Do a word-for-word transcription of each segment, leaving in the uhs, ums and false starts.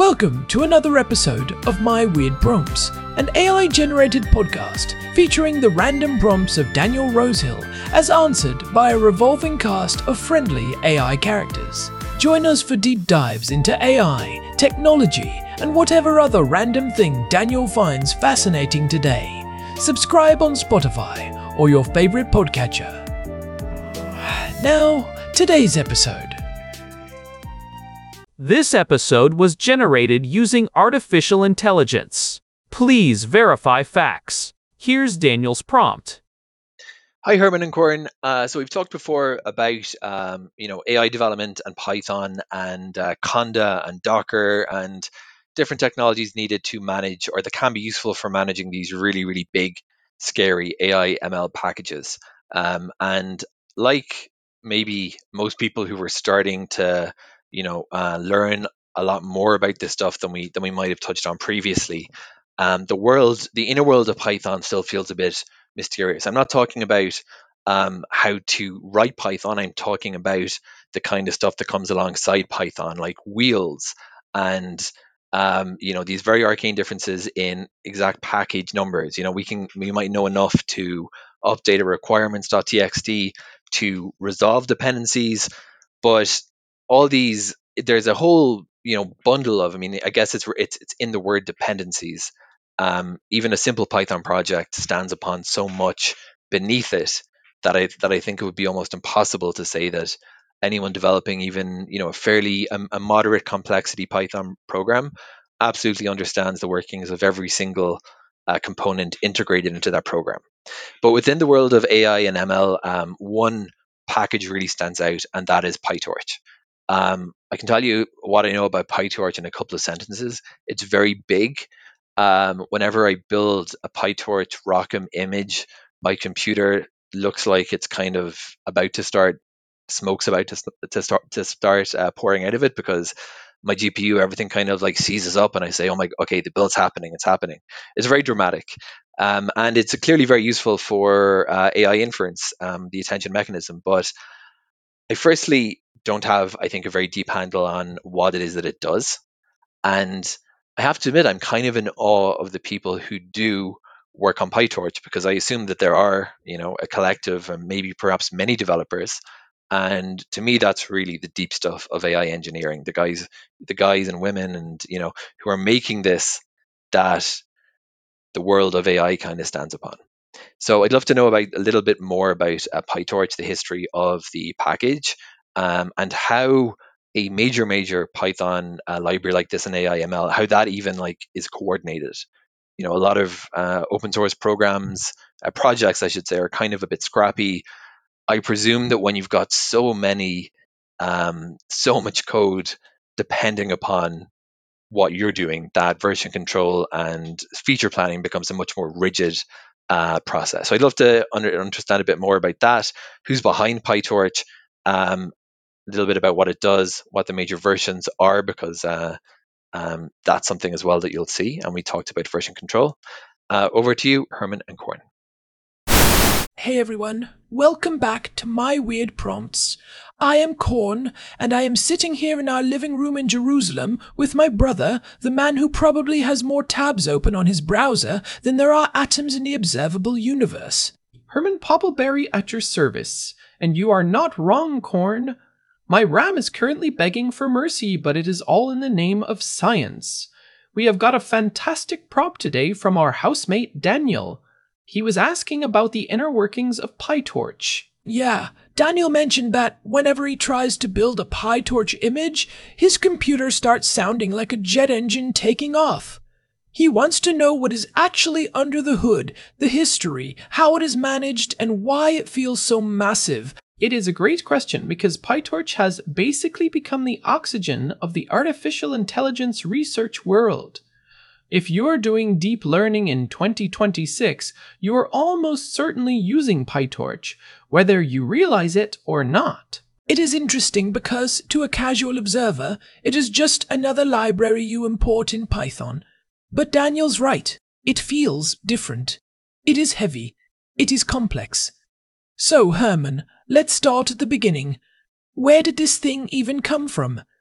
Welcome to another episode of My Weird Prompts, an A I-generated podcast featuring the random prompts of Daniel Rosehill as answered by a revolving cast of friendly A I characters. Join us for deep dives into A I, technology, and whatever other random thing Daniel finds fascinating today. Subscribe on Spotify or your favorite podcatcher. Now, today's episode. This episode was generated using artificial intelligence. Please verify facts. Here's Daniel's prompt. Hi, Herman and Corin. Uh, so we've talked before about um, you know A I development and Python and uh, Conda and Docker and different technologies needed to manage, or that can be useful for managing these really, really big, scary A I M L packages. Um, and like maybe most people who were starting to you know, uh, learn a lot more about this stuff than we than we might have touched on previously. Um, the world, the inner world of Python still feels a bit mysterious. I'm not talking about um, how to write Python. I'm talking about the kind of stuff that comes alongside Python, like wheels and um, you know these very arcane differences in exact package numbers. You know, we can we might know enough to update a requirements.txt to resolve dependencies, but all these, there's a whole you know bundle of, I mean, I guess it's it's it's in the word dependencies. Um, even a simple Python project stands upon so much beneath it that I that I think it would be almost impossible to say that anyone developing even you know a fairly um, a moderate complexity Python program absolutely understands the workings of every single uh, component integrated into that program. But within the world of A I and M L, um, one package really stands out, and that is PyTorch. Um, I can tell you what I know about PyTorch in a couple of sentences. It's very big. Um, whenever I build a PyTorch ROCm image, my computer looks like it's kind of about to start, smoke's about to, to start to start uh, pouring out of it, because my G P U, everything kind of like seizes up, and I say, "Oh my, okay, the build's happening. It's happening." It's very dramatic, um, and it's clearly very useful for uh, A I inference, um, the attention mechanism. But I firstly don't have, I think, a very deep handle on what it is that it does. And I have to admit, I'm kind of in awe of the people who do work on PyTorch, because I assume that there are, you know, a collective and maybe perhaps many developers. And to me, that's really the deep stuff of A I engineering. The guys, the guys and women, and you know, who are making this that the world of A I kind of stands upon. So I'd love to know about a little bit more about uh, PyTorch, the history of the package, um, and how a major, major Python uh, library like this in A I M L, how that even like is coordinated. You know, a lot of uh, open source programs, uh, projects, I should say, are kind of a bit scrappy. I presume that when you've got so many, um, so much code depending upon what you're doing, that version control and feature planning becomes a much more rigid uh, process. So I'd love to under, understand a bit more about that. Who's behind PyTorch? Um, a little bit about what it does, what the major versions are, because uh, um, that's something as well that you'll see. And we talked about version control. Uh, over to you, Herman and Corin. Hey everyone, welcome back to My Weird Prompts. I am Korn, and I am sitting here in our living room in Jerusalem with my brother, the man who probably has more tabs open on his browser than there are atoms in the observable universe. Herman Poppleberry at your service, and you are not wrong, Korn. My RAM is currently begging for mercy, but it is all in the name of science. We have got a fantastic prompt today from our housemate Daniel. He was asking about the inner workings of PyTorch. Yeah, Daniel mentioned that whenever he tries to build a PyTorch image, his computer starts sounding like a jet engine taking off. He wants to know what is actually under the hood, the history, how it is managed, and why it feels so massive. It is a great question, because PyTorch has basically become the oxygen of the artificial intelligence research world. If you're doing deep learning in twenty twenty-six, you are almost certainly using PyTorch, whether you realize it or not. It is interesting because, to a casual observer, it is just another library you import in Python. But Daniel's right. It feels different. It is heavy. It is complex. So, Herman, let's start at the beginning. Where did this thing even come from?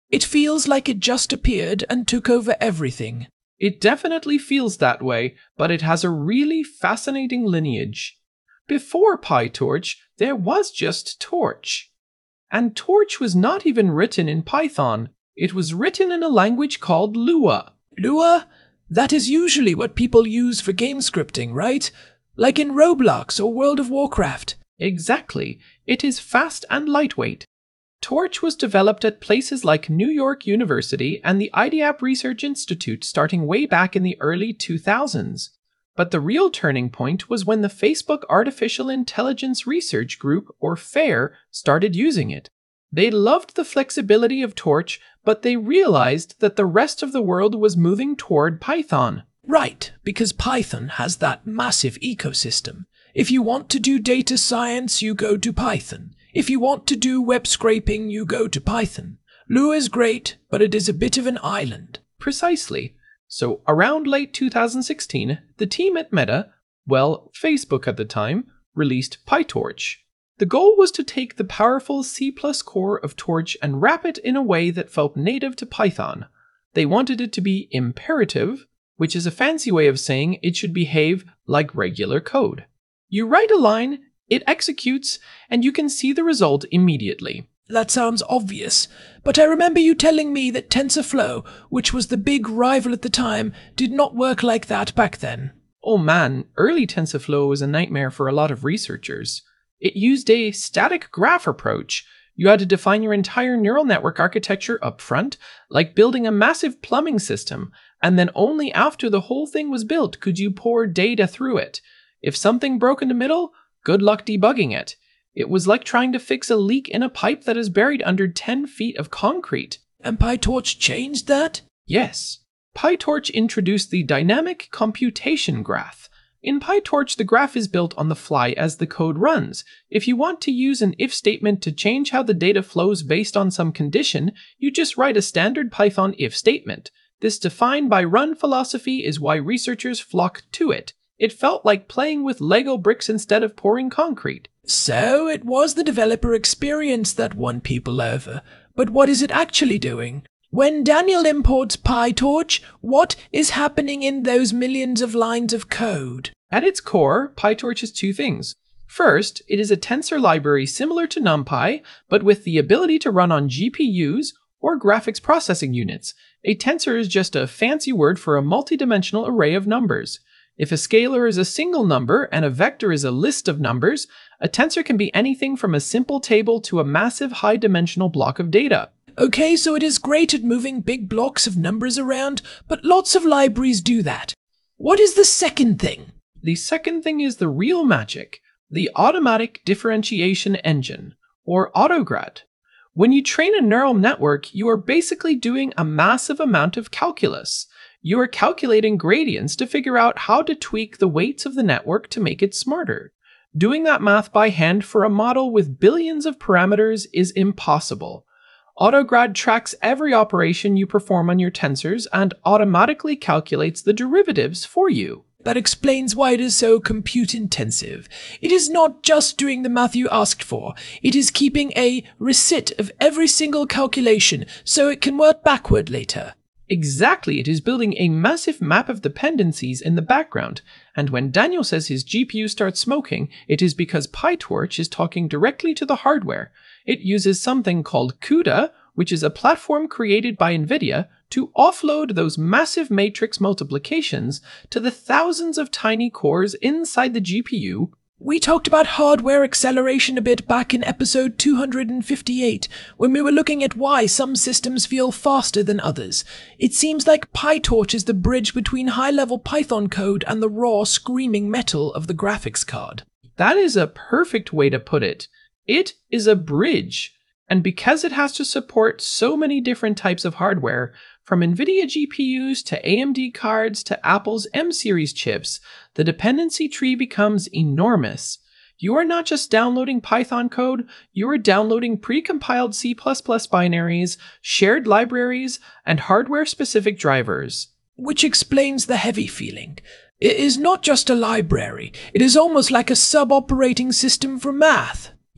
It feels like it just appeared and took over everything. It definitely feels that way, but it has a really fascinating lineage. Before PyTorch, there was just Torch. And Torch was not even written in Python. It was written in a language called Lua. Lua? That is usually what people use for game scripting, right? Like in Roblox or World of Warcraft. Exactly. It is fast and lightweight. Torch was developed at places like New York University and the I D A P Research Institute starting way back in the early two thousands. But the real turning point was when the Facebook Artificial Intelligence Research Group, or FAIR, started using it. They loved the flexibility of Torch, but they realized that the rest of the world was moving toward Python. Right, because Python has that massive ecosystem. If you want to do data science, you go to Python. If you want to do web scraping, you go to Python. Lua is great, but it is a bit of an island. Precisely. So around late two thousand sixteen, the team at Meta, well, Facebook at the time, released PyTorch. The goal was to take the powerful C plus core of Torch and wrap it in a way that felt native to Python. They wanted it to be imperative, which is a fancy way of saying it should behave like regular code. You write a line, it executes, and you can see the result immediately. That sounds obvious, but I remember you telling me that TensorFlow, which was the big rival at the time, did not work like that back then. Oh man, early TensorFlow was a nightmare for a lot of researchers. It used a static graph approach. You had to define your entire neural network architecture up front, like building a massive plumbing system, and then only after the whole thing was built could you pour data through it. If something broke in the middle, good luck debugging it. It was like trying to fix a leak in a pipe that is buried under ten feet of concrete. And PyTorch changed that? Yes. PyTorch introduced the dynamic computation graph. In PyTorch, the graph is built on the fly as the code runs. If you want to use an if statement to change how the data flows based on some condition, you just write a standard Python if statement. This defined by run philosophy is why researchers flock to it. It felt like playing with Lego bricks instead of pouring concrete. So it was the developer experience that won people over. But what is it actually doing? When Daniel imports PyTorch, what is happening in those millions of lines of code? At its core, PyTorch is two things. First, it is a tensor library similar to NumPy, but with the ability to run on G P Us or graphics processing units. A tensor is just a fancy word for a multidimensional array of numbers. If a scalar is a single number and a vector is a list of numbers, a tensor can be anything from a simple table to a massive high-dimensional block of data. Okay, so it is great at moving big blocks of numbers around, but lots of libraries do that. What is the second thing? The second thing is the real magic, the automatic differentiation engine, or AutoGrad. When you train a neural network, you are basically doing a massive amount of calculus. You are calculating gradients to figure out how to tweak the weights of the network to make it smarter. Doing that math by hand for a model with billions of parameters is impossible. AutoGrad tracks every operation you perform on your tensors and automatically calculates the derivatives for you. That explains why it is so compute intensive. It is not just doing the math you asked for, it is keeping a receipt of every single calculation so it can work backward later. Exactly, it is building a massive map of dependencies in the background, and when Daniel says his G P U starts smoking, it is because PyTorch is talking directly to the hardware. It uses something called CUDA, which is a platform created by NVIDIA, to offload those massive matrix multiplications to the thousands of tiny cores inside the G P U. We talked about hardware acceleration a bit back in episode two hundred fifty-eight, when we were looking at why some systems feel faster than others. It seems like PyTorch is the bridge between high-level Python code and the raw, screaming metal of the graphics card. That is a perfect way to put it. It is a bridge. And because it has to support so many different types of hardware, from NVIDIA G P Us to A M D cards to Apple's M-series chips, the dependency tree becomes enormous. You are not just downloading Python code, you are downloading precompiled C plus plus binaries, shared libraries, and hardware-specific drivers. Which explains the heavy feeling. It is not just a library, it is almost like a sub-operating system for math.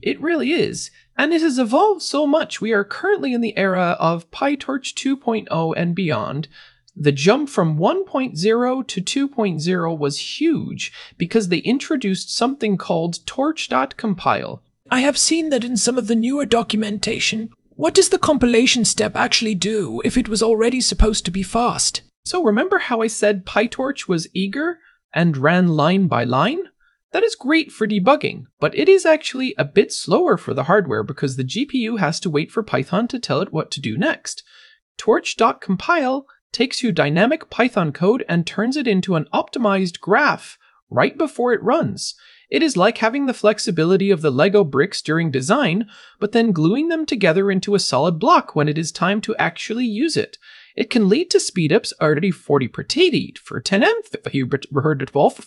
It really is, and it has evolved so much. We are currently in the era of PyTorch two point oh and beyond. The jump from one point oh to two point oh was huge because they introduced something called torch.compile. I have seen that in some of the newer documentation. What does the compilation step actually do if it was already supposed to be fast? So remember how I said PyTorch was eager and ran line by line? That is great for debugging, but it is actually a bit slower for the hardware because the G P U has to wait for Python to tell it what to do next. Torch.compile takes you dynamic Python code and turns it into an optimized graph right before it runs. It is like having the flexibility of the Lego bricks during design, but then gluing them together into a solid block when it is time to actually use it. It can lead to speedups already forty percent for ten M heard it for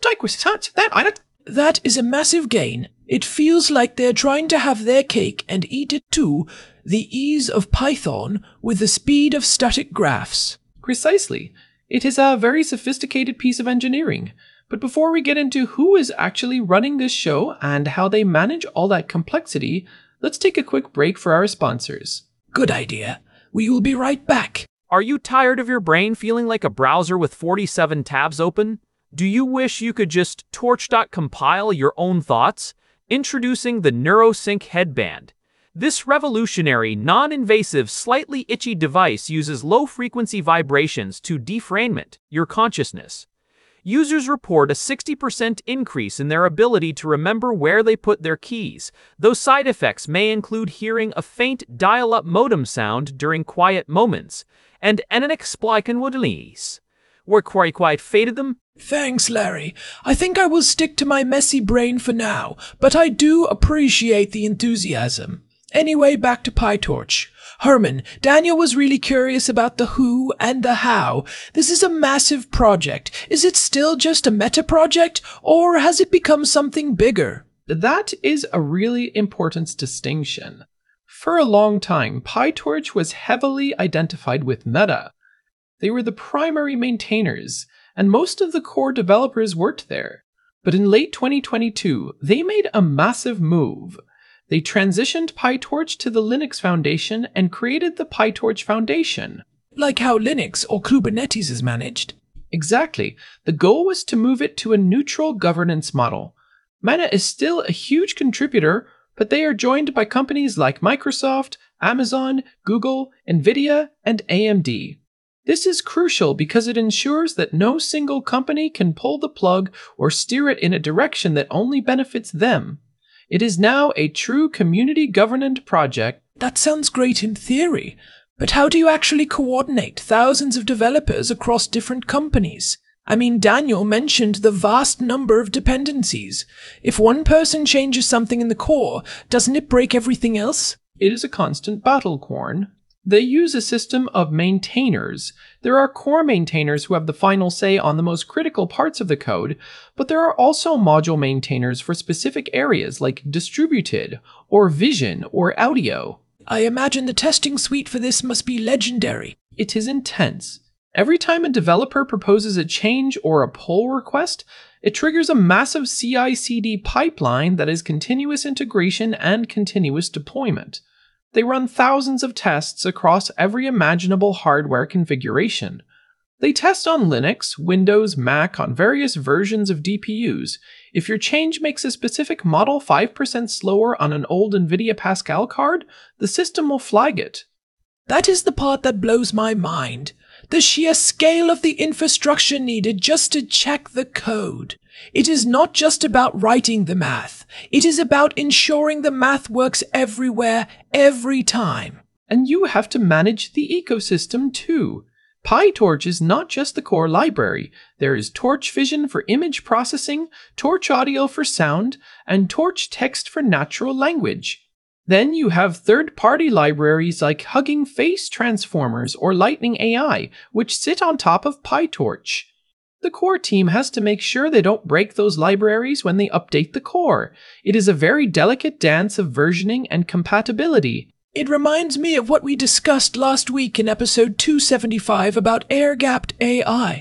that. That is a massive gain. It feels like they're trying to have their cake and eat it too, the ease of Python with the speed of static graphs. Precisely. It is a very sophisticated piece of engineering. But before we get into who is actually running this show and how they manage all that complexity, let's take a quick break for our sponsors. Good idea. We will be right back. Are you tired of your brain feeling like a browser with forty-seven tabs open? Do you wish you could just torch.compile your own thoughts? Introducing the NeuroSync headband. This revolutionary, non-invasive, slightly itchy device uses low-frequency vibrations to defragment your consciousness. Users report a sixty percent increase in their ability to remember where they put their keys, though side effects may include hearing a faint dial-up modem sound during quiet moments, and an inexplicable release. We're quite quite faded them. Thanks, Larry. I think I will stick to my messy brain for now, but I do appreciate the enthusiasm. Anyway, back to PyTorch. Herman, Daniel was really curious about the who and the how. This is a massive project. Is it still just a meta project, or has it become something bigger? That is a really important distinction. For a long time, PyTorch was heavily identified with Meta. They were the primary maintainers, and most of the core developers worked there. But in late twenty twenty-two, they made a massive move. They transitioned PyTorch to the Linux Foundation and created the PyTorch Foundation. Like how Linux or Kubernetes is managed. Exactly. The goal was to move it to a neutral governance model. Meta is still a huge contributor, but they are joined by companies like Microsoft, Amazon, Google, Nvidia, and A M D. This is crucial because it ensures that no single company can pull the plug or steer it in a direction that only benefits them. It is now a true community-governed project. That sounds great in theory, but how do you actually coordinate thousands of developers across different companies? I mean, Daniel mentioned the vast number of dependencies. If one person changes something in the core, doesn't it break everything else? It is a constant battle, Korn. They use a system of maintainers. There are core maintainers who have the final say on the most critical parts of the code, but there are also module maintainers for specific areas like distributed, or vision, or audio. I imagine the testing suite for this must be legendary. It is intense. Every time a developer proposes a change or a pull request, it triggers a massive C I C D pipeline that is continuous integration and continuous deployment. They run thousands of tests across every imaginable hardware configuration. They test on Linux, Windows, Mac, on various versions of D P Us. If your change makes a specific model five percent slower on an old Nvidia Pascal card, the system will flag it. That is the part that blows my mind. The sheer scale of the infrastructure needed just to check the code. It is not just about writing the math. It is about ensuring the math works everywhere, every time. And you have to manage the ecosystem too. PyTorch is not just the core library. There is Torch Vision for image processing, Torch Audio for sound, and Torch Text for natural language. Then you have third-party libraries like Hugging Face Transformers or Lightning A I, which sit on top of PyTorch. The core team has to make sure they don't break those libraries when they update the core. It is a very delicate dance of versioning and compatibility. It reminds me of what we discussed last week in episode two seventy-five about air-gapped A I.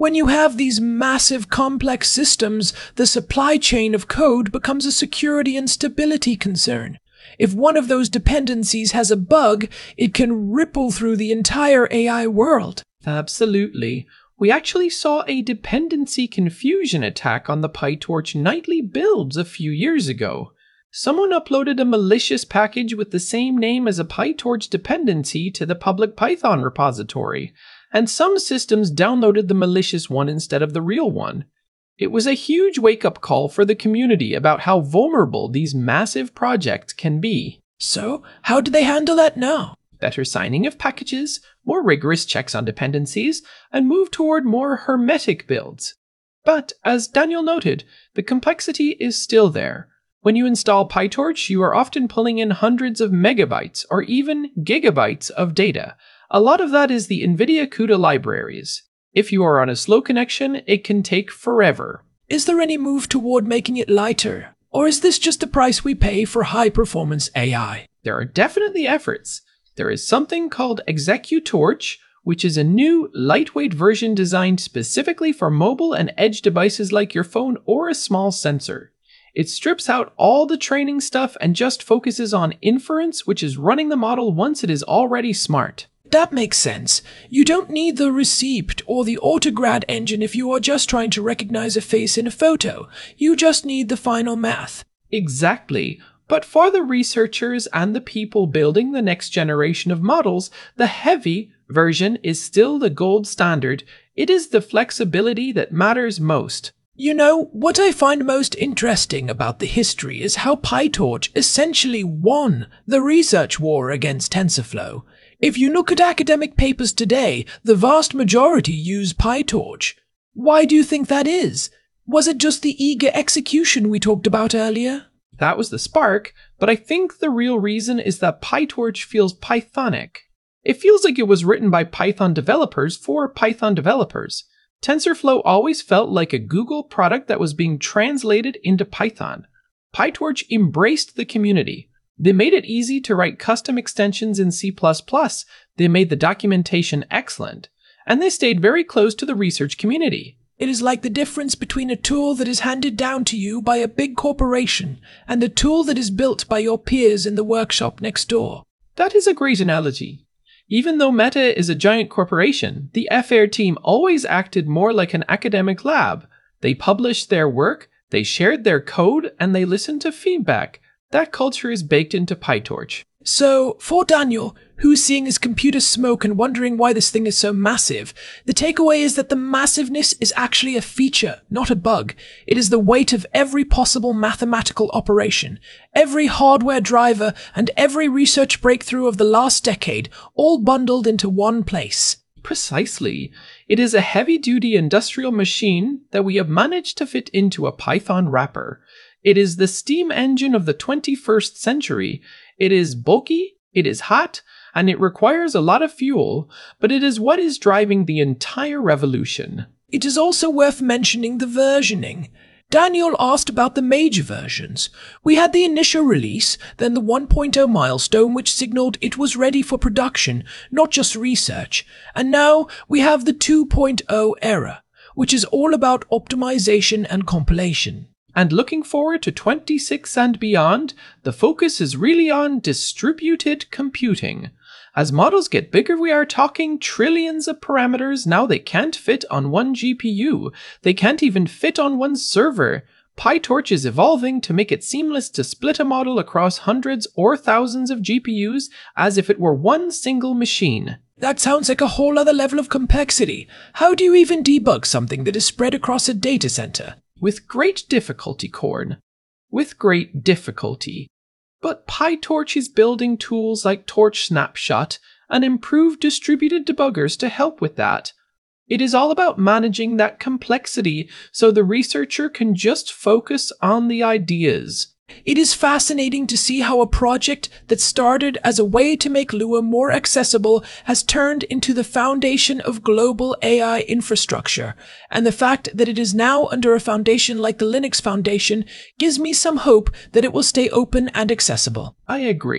When you have these massive complex systems, the supply chain of code becomes a security and stability concern. If one of those dependencies has a bug, it can ripple through the entire A I world. Absolutely. We actually saw a dependency confusion attack on the PyTorch nightly builds a few years ago. Someone uploaded a malicious package with the same name as a PyTorch dependency to the public Python repository, and some systems downloaded the malicious one instead of the real one. It was a huge wake-up call for the community about how vulnerable these massive projects can be. So, how do they handle that now? Better signing of packages, more rigorous checks on dependencies, and move toward more hermetic builds. But, as Daniel noted, the complexity is still there. When you install PyTorch, you are often pulling in hundreds of megabytes or even gigabytes of data. A lot of that is the NVIDIA CUDA libraries. If you are on a slow connection, it can take forever. Is there any move toward making it lighter? Or is this just the price we pay for high-performance A I? There are definitely efforts. There is something called ExecuTorch, which is a new, lightweight version designed specifically for mobile and edge devices like your phone or a small sensor. It strips out all the training stuff and just focuses on inference, which is running the model once it is already smart. That makes sense. You don't need the receipt or the autograd engine if you are just trying to recognize a face in a photo. You just need the final math. Exactly. But for the researchers and the people building the next generation of models, the heavy version is still the gold standard. It is the flexibility that matters most. You know, what I find most interesting about the history is how PyTorch essentially won the research war against TensorFlow. If you look at academic papers today, the vast majority use PyTorch. Why do you think that is? Was it just the eager execution we talked about earlier? That was the spark, but I think the real reason is that PyTorch feels Pythonic. It feels like it was written by Python developers for Python developers. TensorFlow always felt like a Google product that was being translated into Python. PyTorch embraced the community. They made it easy to write custom extensions in C plus plus, they made the documentation excellent, and they stayed very close to the research community. It is like the difference between a tool that is handed down to you by a big corporation and a tool that is built by your peers in the workshop next door. That is a great analogy. Even though Meta is a giant corporation, the F A I R team always acted more like an academic lab. They published their work, they shared their code, and they listened to feedback. That culture is baked into PyTorch. So, for Daniel, who's seeing his computer smoke and wondering why this thing is so massive, the takeaway is that the massiveness is actually a feature, not a bug. It is the weight of every possible mathematical operation, every hardware driver, and every research breakthrough of the last decade, all bundled into one place. Precisely. It is a heavy-duty industrial machine that we have managed to fit into a Python wrapper. It is the steam engine of the twenty-first century. It is bulky, it is hot, and it requires a lot of fuel, but it is what is driving the entire revolution. It is also worth mentioning the versioning. Daniel asked about the major versions. We had the initial release, then the one point oh milestone which signaled it was ready for production, not just research, and now we have the two point oh era, which is all about optimization and compilation. And looking forward to twenty-six and beyond, the focus is really on distributed computing. As models get bigger, we are talking trillions of parameters. Now they can't fit on one G P U. They can't even fit on one server. PyTorch is evolving to make it seamless to split a model across hundreds or thousands of G P Us as if it were one single machine. That sounds like a whole other level of complexity. How do you even debug something that is spread across a data center? With great difficulty, Korn. With great difficulty. But PyTorch is building tools like Torch Snapshot and improved distributed debuggers to help with that. It is all about managing that complexity so the researcher can just focus on the ideas. It is fascinating to see how a project that started as a way to make Lua more accessible has turned into the foundation of global A I infrastructure, and the fact that it is now under a foundation like the Linux Foundation gives me some hope that it will stay open and accessible. I agree.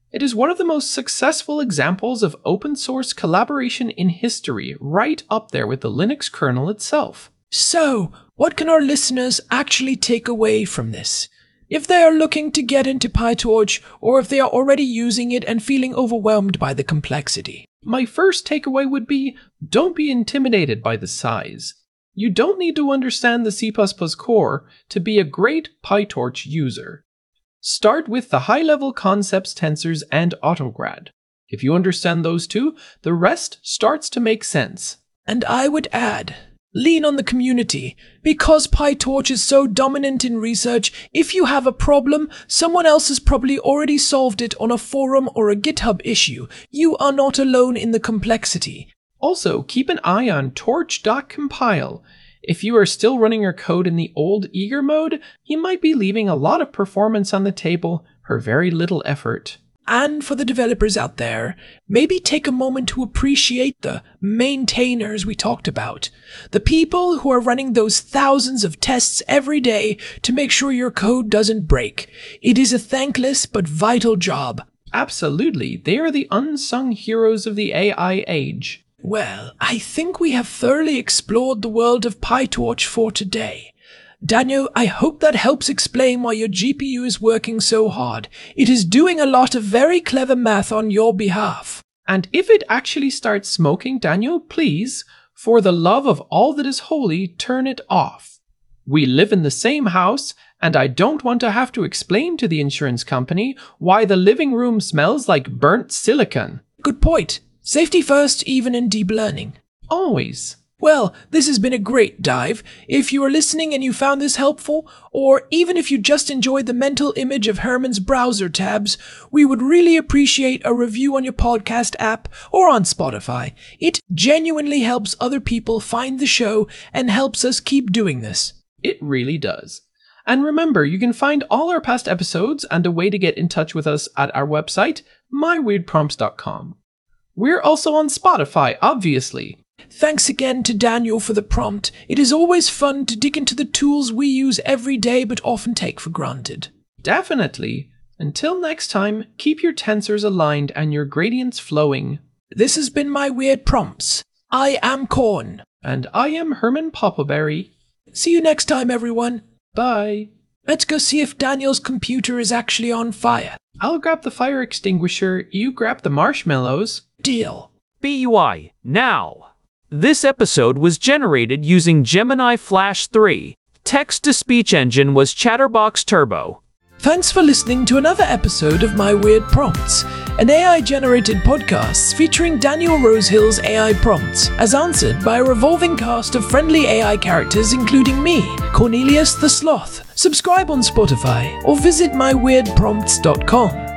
It is one of the most successful examples of open source collaboration in history, right up there with the Linux kernel itself. So, what can our listeners actually take away from this? If they are looking to get into PyTorch, or if they are already using it and feeling overwhelmed by the complexity. My first takeaway would be, don't be intimidated by the size. You don't need to understand the C plus plus core to be a great PyTorch user. Start with the high-level concepts, tensors, and AutoGrad. If you understand those two, the rest starts to make sense. And I would add, lean on the community. Because PyTorch is so dominant in research, if you have a problem, someone else has probably already solved it on a forum or a GitHub issue. You are not alone in the complexity. Also, keep an eye on torch dot compile. If you are still running your code in the old eager mode, you might be leaving a lot of performance on the table for very little effort. And for the developers out there, maybe take a moment to appreciate the maintainers we talked about. The people who are running those thousands of tests every day to make sure your code doesn't break. It is a thankless but vital job. Absolutely, they are the unsung heroes of the A I age. Well, I think we have thoroughly explored the world of PyTorch for today. Daniel, I hope that helps explain why your G P U is working so hard. It is doing a lot of very clever math on your behalf. And if it actually starts smoking, Daniel, please, for the love of all that is holy, turn it off. We live in the same house, and I don't want to have to explain to the insurance company why the living room smells like burnt silicon. Good point. Safety first, even in deep learning. Always. Well, this has been a great dive. If you are listening and you found this helpful, or even if you just enjoyed the mental image of Herman's browser tabs, we would really appreciate a review on your podcast app or on Spotify. It genuinely helps other people find the show and helps us keep doing this. It really does. And remember, you can find all our past episodes and a way to get in touch with us at our website, my weird prompts dot com. We're also on Spotify, obviously. Thanks again to Daniel for the prompt. It is always fun to dig into the tools we use every day but often take for granted. Definitely. Until next time, keep your tensors aligned and your gradients flowing. This has been My Weird Prompts. I am Corn. And I am Herman Poppleberry. See you next time, everyone. Bye. Let's go see if Daniel's computer is actually on fire. I'll grab the fire extinguisher, you grab the marshmallows. Deal. B U I, now. This episode was generated using Gemini Flash three. Text-to-speech engine was Chatterbox Turbo. Thanks for listening to another episode of My Weird Prompts, an A I-generated podcast featuring Daniel Rosehill's A I prompts, as answered by a revolving cast of friendly A I characters including me, Cornelius the Sloth. Subscribe on Spotify or visit my weird prompts dot com.